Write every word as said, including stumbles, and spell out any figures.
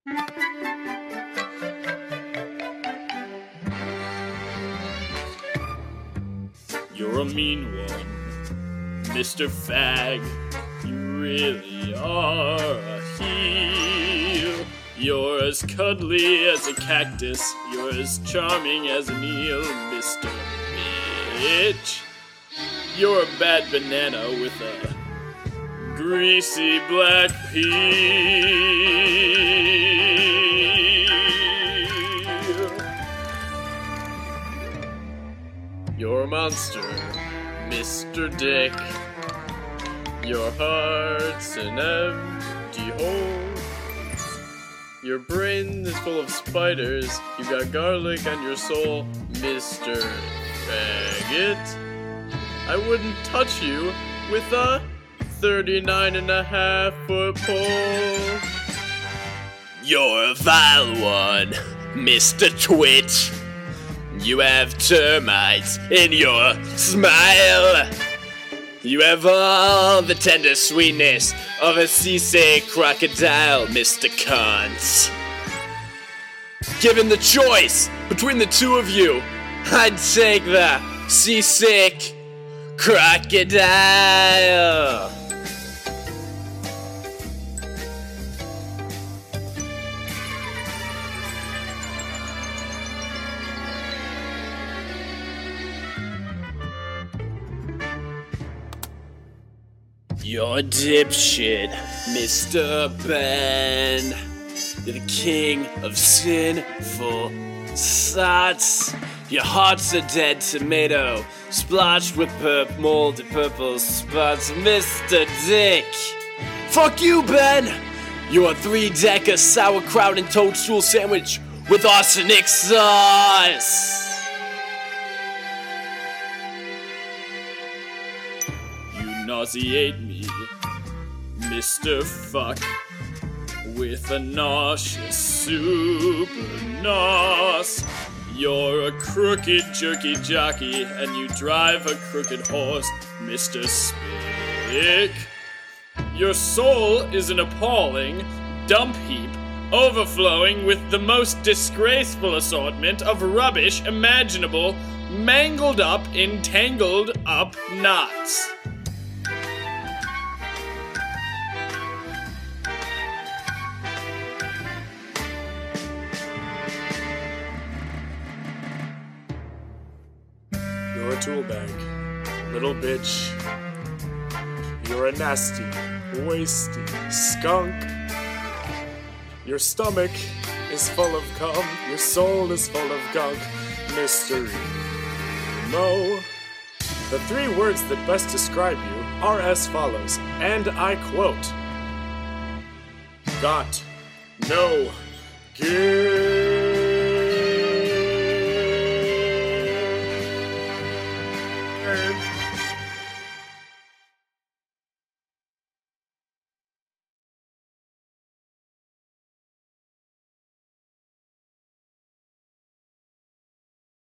You're a mean one, Mister Fag. You really are a heel. You're as cuddly as a cactus. You're as charming as an eel, Mister Bitch. You're a bad banana with a greasy black peel. You're a monster, Mister Dick. Your heart's an empty hole. Your brain is full of spiders. You got garlic on your soul, Mister Faggot. I wouldn't touch you with a thirty-nine and a half foot pole. You're a vile one, Mister Twitch. You have termites in your smile. You have all the tender sweetness of a seasick crocodile, Mister Cunt. Given the choice between the two of you, I'd take the seasick crocodile. You're a dipshit, Mister Ben. You're the king of sinful sots. Your heart's a dead tomato, splotched with purp moldy purple spots, Mister Dick. Fuck you, Ben! You're a three-decker sauerkraut and toadstool sandwich with arsenic sauce. Nauseate me, Mister Fuck, with a nauseous super nos. You're a crooked jerky jockey, and you drive a crooked horse, Mister Spick. Your soul is an appalling dump heap, overflowing with the most disgraceful assortment of rubbish imaginable, mangled up in tangled up knots. You're a tool bag, little bitch. You're a nasty, wasty skunk. Your stomach is full of cum, your soul is full of gunk, Mister Mo. The three words that best describe you are as follows, and I quote: got no gear.